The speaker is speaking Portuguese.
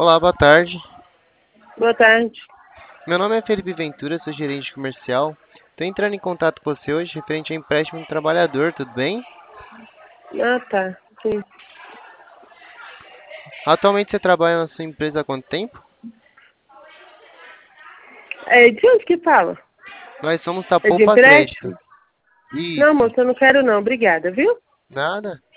Olá, boa tarde. Boa tarde. Meu nome é Felipe Ventura, sou gerente comercial. Estou entrando em contato com você hoje referente ao empréstimo do trabalhador, tudo bem? Ah, tá. Sim. Atualmente você trabalha na sua empresa há quanto tempo? É, de onde que fala? Nós somos da É de Poupa Crédito. empréstimo? Não, Isso, moça, eu não quero não. Obrigada, viu? nada.